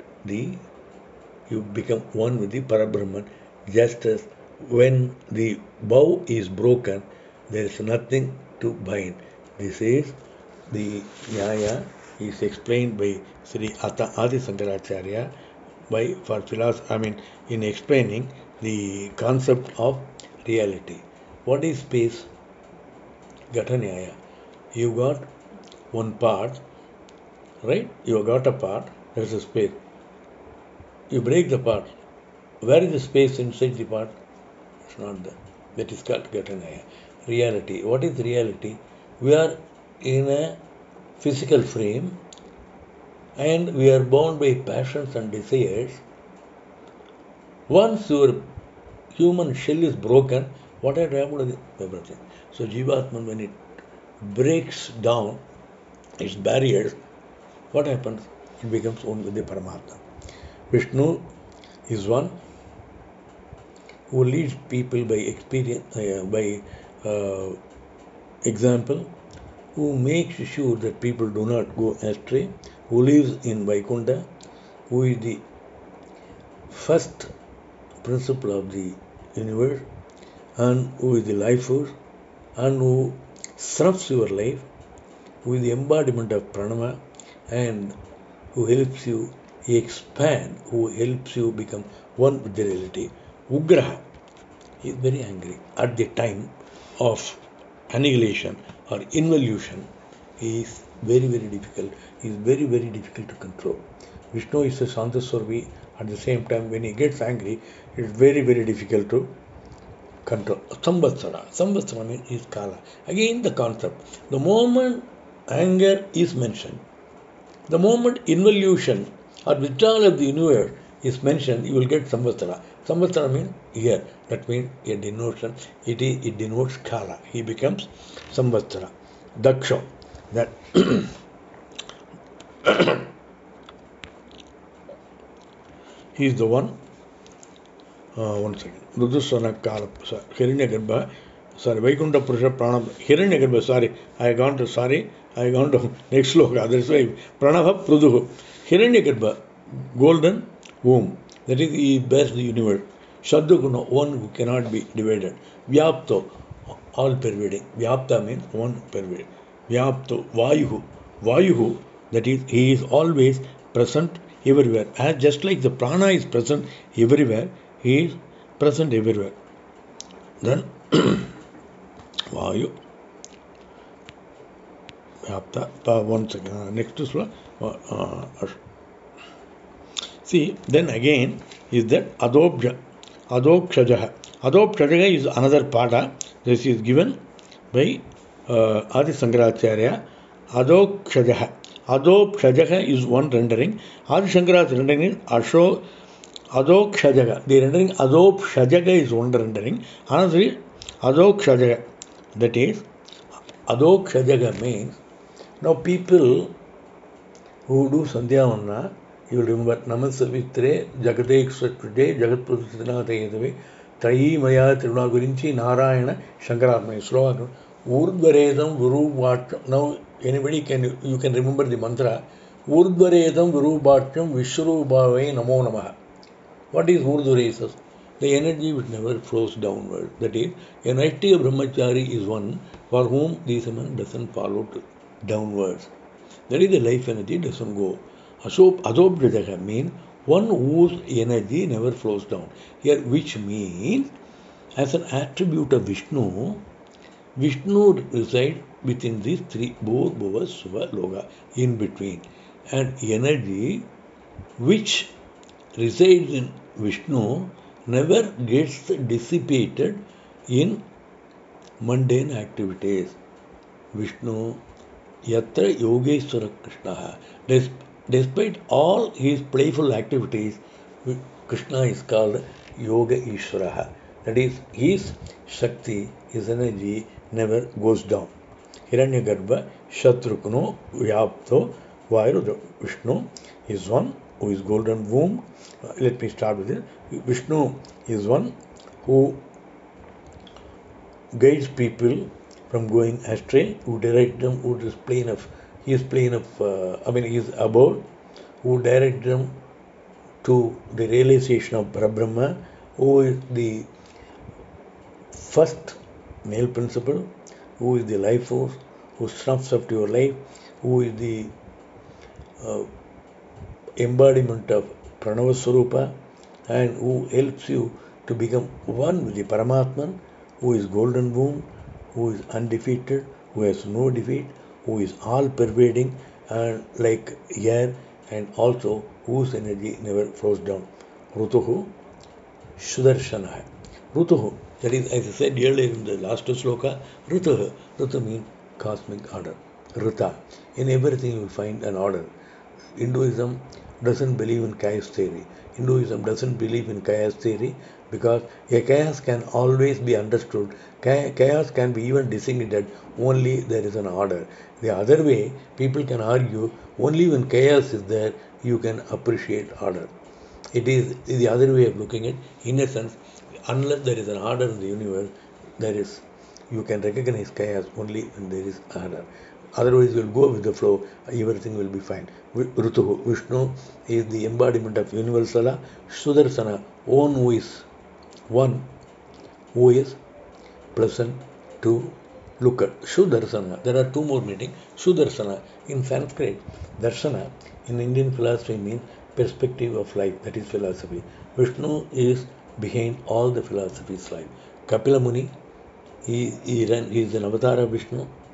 become one with the Parabrahman, just as when the bow is broken, there is nothing to bind. This is the Nyaya is explained by Sri Adi Sankaracharya for philosophy, in explaining the concept of reality. What is space? Gatanyaya. You got one part, right? You got a part, there is a space. You break the part. Where is the space inside the part? It's not there. That is called Gatanyaya. Reality. What is reality? We are in a physical frame and we are bound by passions and desires. Once your human shell is broken, what had happened to everything? So Jivatman, when it breaks down its barriers, what happens? It becomes one with the Paramatma. Vishnu is one who leads people by experience, by example, who makes sure that people do not go astray, who lives in Vaikuntha, who is the first principle of the universe, and who is the life force, and who serves your life, who is the embodiment of pranama, and who helps you expand, who helps you become one with the reality. Ugraha is very angry. At the time of annihilation or involution, he is very, very difficult. He is very, very difficult to control. Vishnu is a Shantaswarvi. At the same time, when he gets angry, it's very, very difficult to control. Samvatsara means is Kala. Again, the concept. The moment anger is mentioned, the moment involution or withdrawal of the universe is mentioned, you will get Samvatsara. Samvatsara means year. That means a denotion. It denotes Kala. He becomes Samvatsara. Daksha. That he is the one. One second. Rudusana Kala. Hiranyagarbha. Sorry, Vaikuntha Purusha Pranam. Hiranyagarbha. Sorry, I gone to next sloka. That's why Pranava Pruduhu. Hiranyagarbha, golden womb. That is, he bears the universe. Shadduguna, one who cannot be divided. Vyapto, all pervading. Vyapta means one pervading. Vyapto, Vayuhu, that is, he is always present everywhere. As just like the prana is present everywhere, he is present everywhere. Then, Vayu. One second. Next slow. See, then again is that Adobkshajaha. Adobkshajaha is another pada. This is given by Adi Shankaracharya. Adobkshajaha. Adobkshajaha is one rendering. Adi Shankaracharya rendering is Adobkshajaha. The rendering Adobkshajaha is one rendering. Another is Adobkshajaha. That is, Adobkshajaha means, now people who do Sandhyavanna, you will remember Namasavitre, Jagadekshatre, Jagatpradusitanathayadave, Trayi Maya Tiruna Gurinchi, Narayana, Shankararmaya, Slogan, Urdvaredam Virubhacham. Now, anybody you can remember the mantra, Urdvaredam Virubhacham Vishwarubhave Namo Namaha. What is Urdvaresas? The energy which never flows downward. That is, an active brahmachari is one for whom the semen doesn't follow downwards. That is, the life energy doesn't go. Adobjajaha means one whose energy never flows down. Here, which means, as an attribute of Vishnu, Vishnu resides within these three, Bhur, Bhuva, Suva, Loga, in between. And energy which resides in Vishnu never gets dissipated in mundane activities. Vishnu Yatra Yogeshwara Krishna. Despite all his playful activities, Krishna is called Yoga Ishvara. That is, his Shakti, his energy never goes down. Hiranyagarbha, Shatrukno, Vyapto, Vayu, Vishnu is one who is golden womb. Let me start with it. Vishnu is one who guides people from going astray, who directs them, who is plane of, he is above, who directs them to the realization of Parabrahma, who is the first male principle, who is the life force, who snuffs up to your life, who is the embodiment of Pranava Swarupa, and who helps you to become one with the Paramatman, who is golden womb, who is undefeated, who has no defeat, who is all pervading and like air, and also whose energy never flows down. Rutuhu Sudarshana. Rutuhu, that is, as I said earlier in the last sloka, Rutuhu. Rutu means cosmic order. Ruta. In everything you will find an order. Hinduism doesn't believe in chaos theory. Hinduism doesn't believe in chaos theory because a chaos can always be understood. Chaos can be even designated only there is an order. The other way, people can argue only when chaos is there you can appreciate order. It is the other way of looking at it. In a sense, unless there is an order in the universe, you can recognize chaos only when there is order. Otherwise, you will go with the flow, everything will be fine. Rutuhu, Vishnu is the embodiment of universala. Sudarsana, one who is pleasant to look at. Sudarsana, there are two more meanings. Sudarsana, in Sanskrit, Darshana, in Indian philosophy means perspective of life, that is philosophy. Vishnu is behind all the philosophies life. Kapila Muni, he is an avatar of Vishnu.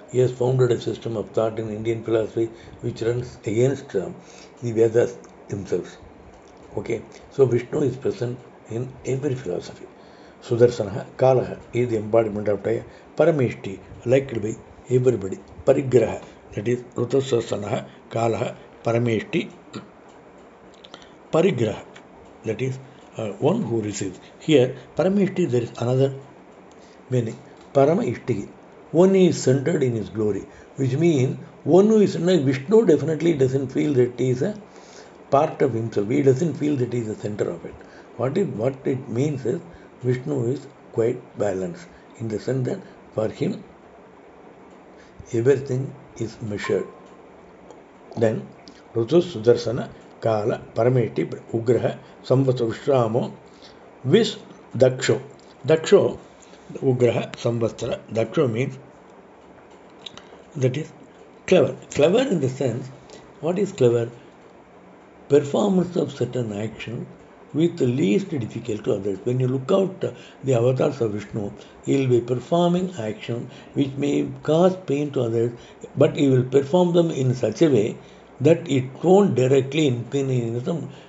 he has founded a system of thought in Indian philosophy which runs against the Vedas themselves. Okay, so Vishnu is present in every philosophy. Sudarsana, Kalaha is the embodiment of time. Parameshti, liked by everybody. Parigraha, that is Rutasasana, Kalaha, Parameshti, Parigraha, that is one who receives. Here, Parameshti, there is another meaning. Parama Ishti, one is centered in his glory, which means one who is like Vishnu definitely doesn't feel that he is a part of himself. He doesn't feel that he is the center of it. What it means is Vishnu is quite balanced in the sense that for him everything is measured. Then Rutu Sudarsana Kala Parameti Ugraha Samvata Vishramo Vis Daksho. Daksho Ugraha Samvastara. Daksho means that is clever. Clever in the sense, what is clever? Performance of certain action with the least difficult to others. When you look out the avatars of Vishnu, he will be performing action which may cause pain to others, but he will perform them in such a way that it won't directly inconvenience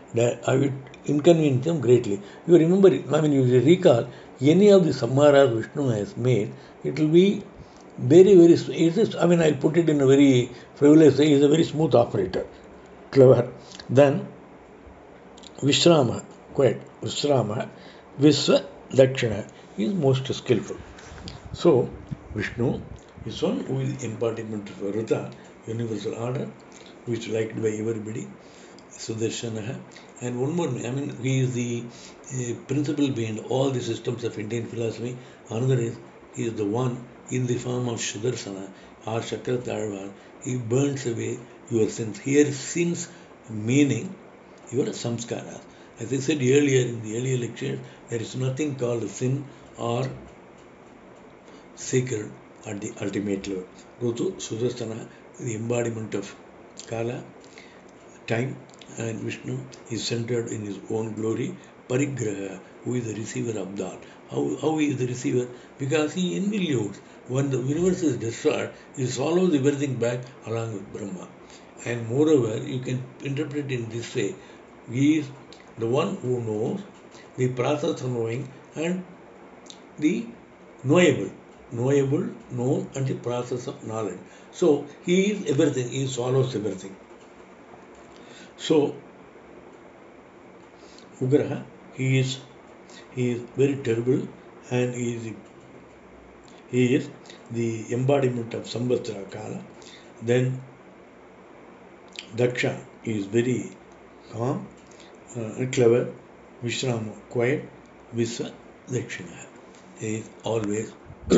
them greatly. You remember, I mean, you recall any of the samharas Vishnu has made, it will be very, I'll put it in a very frivolous way, he is a very smooth operator, clever. Then Vishrama, quiet, Vishrama, Visva Dakshina is most skillful. So, Vishnu is one who is embodiment of Rita, universal order, which is liked by everybody, Sudarshana. And one more, I mean, he is the principle behind all the systems of Indian philosophy. Another is, he is the one in the form of Sudarsana or Chakra Talvar. He burns away your sins. Here, sins meaning your samskaras. As I said earlier in the earlier lecture, there is nothing called sin or sacred at the ultimate level. Rutu, Sudarsana, the embodiment of Kala, time, and Vishnu is centered in his own glory. Parigraha, who is the receiver of that. How he is the receiver? Because he involutes. When the universe is destroyed, he swallows everything back along with Brahma. And moreover, you can interpret it in this way. He is the one who knows the process of knowing and the knowable, known, and the process of knowledge. So he is everything. He swallows everything. So Ugraha, he is very terrible, and he is the embodiment of Samvatsara Kala. Then Daksha is very calm, clever. Vishrama, quiet. Visva, Dakshina. He is always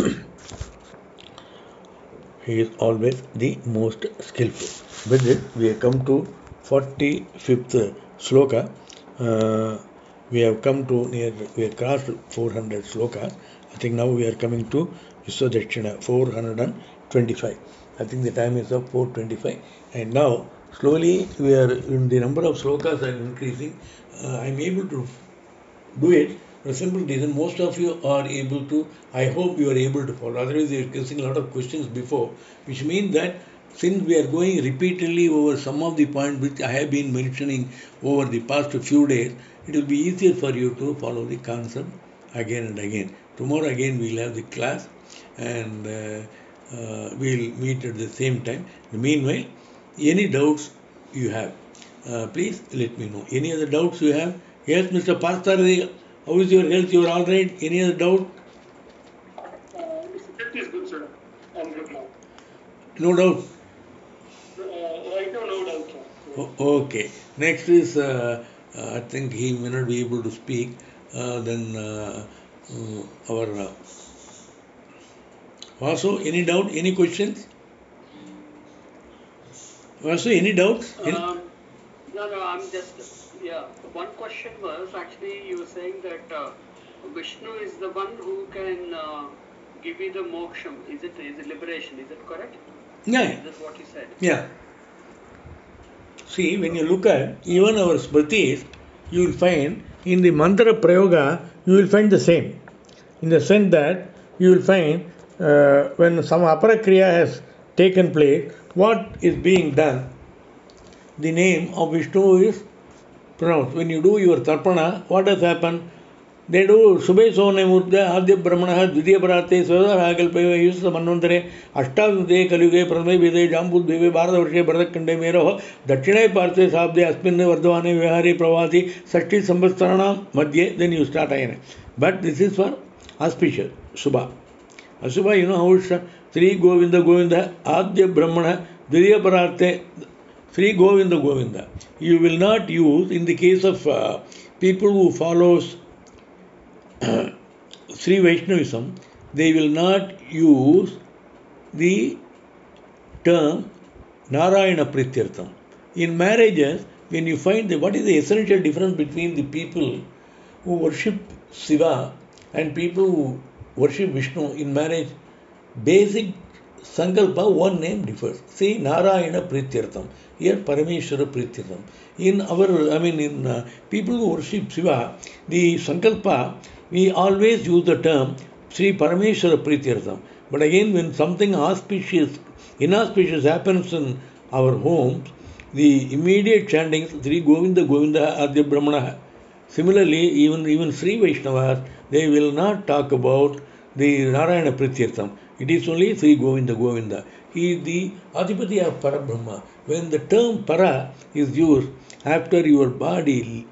the most skillful. With this, we have come to 45th sloka. We have crossed 400 slokas. I think now we are coming to Visva Dakshina, 425. I think the time is up 425. And now, slowly, we are in the number of slokas are increasing. I am able to do it for a simple reason. Most of you are able to, I hope you are able to follow. Otherwise, you are facing a lot of questions before, which means that since we are going repeatedly over some of the points which I have been mentioning over the past few days, it will be easier for you to follow the concept again and again. Tomorrow again we will have the class, and we will meet at the same time. Meanwhile, any doubts you have, please let me know. Any other doubts you have? Yes, Mr. Partharthi, how is your health? You are all right? Any other doubt? Health is good, sir. I'm good now. No doubt. Right now, no doubt, sir. Okay. Next is, I think he may not be able to speak. Then our Vasu, any doubt? Any questions? Vasu, any doubts? No, I'm just, one question was actually you were saying that Vishnu is the one who can give you the moksham. Is it liberation? Is it correct? Yeah. Is that what you said? Yeah. See, when you look at even our smritis, you will find in the mantra prayoga, you will find the same. In the sense that you will find when some aparakriya has taken place, what is being done? The name of Vishnu is pronounced. When you do your Tarpana, what does happen? They do Subhe Sone Murda, Adya Brahmana, Dvidya Parate, Swadha Hakalpeva, Yusha Manvantare, Ashtavude, Kaluge, Pranay Vide, Jambud Deve, Bharata Varshe, Bharat Mero, Dachinai Parte, Sabde, Aspin, Vardhavane, Vihari, Pravati, Sati Sambastarana, Madhye, then you start Ayana. But this is for auspicious, Subha. Asubha, you know how it's Sri Govinda Govinda, Adya Brahmana, Dvidya Parate, Sri Govinda Govinda. You will not use, in the case of people who follows Sri Vaishnavism, they will not use the term Narayana Prityartham. In marriages, when you find what is the essential difference between the people who worship Shiva and people who worship Vishnu in marriage, basic Sankalpa, one name differs. See, Narayana Prityartham. Here, Parameshwara Prityartham. In people who worship Shiva, the Sankalpa, we always use the term Sri Parameshwara Prityartham. But again, when something inauspicious happens in our homes, the immediate chanting Sri Govinda Govinda Adya Brahmana. Similarly, even Sri Vaishnavas, they will not talk about the Narayana Prityartham. It is only Sri Govinda Govinda. He is the Adhipati of Parabrahma. When the term Para is used after your body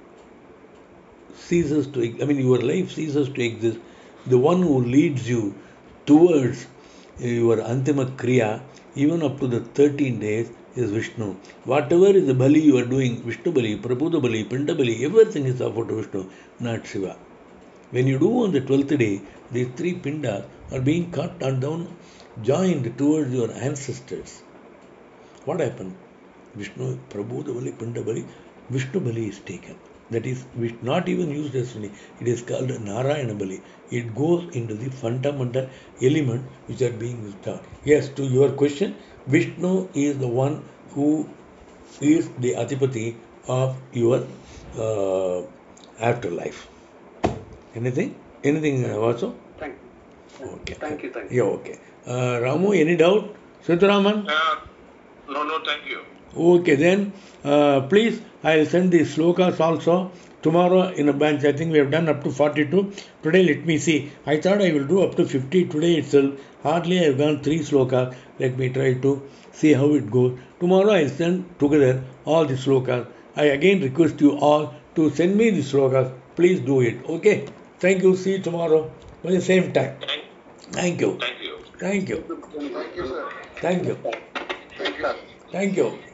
ceases to, your life ceases to exist, the one who leads you towards your Antima Kriya, even up to the 13 days, is Vishnu. Whatever is the Bali you are doing, Vishnu Bali, Prabhuda Bali, Pinda Bali, everything is offered to Vishnu, not Shiva. When you do on the 12th day, these three pindas are being cut and down, joined towards your ancestors. What happened? Vishnu, Prabhuda Bali, Pinda Bali, Vishnu Bali is taken. That is not even used as Bali. It is called Narayana Bali. It goes into the fundamental element which are being taught. Yes, to your question, Vishnu is the one who is the Adhipati of your afterlife. Anything? Anything, Vasu? Thank you. Okay. Thank you. Yeah, okay. Ramu, any doubt? Sitaraman? No, thank you. Okay, then please, I'll send the slokas also tomorrow in a bunch. I think we have done up to 42. Today, let me see. I thought I will do up to 50 today itself. Hardly I have done 3 slokas. Let me try to see how it goes. Tomorrow, I'll send together all the slokas. I again request you all to send me the slokas. Please do it. Okay? Thank you. See you tomorrow at the same time. Thank you. Thank you. Thank you. Thank you, sir. Thank you. Thank you. Thank you.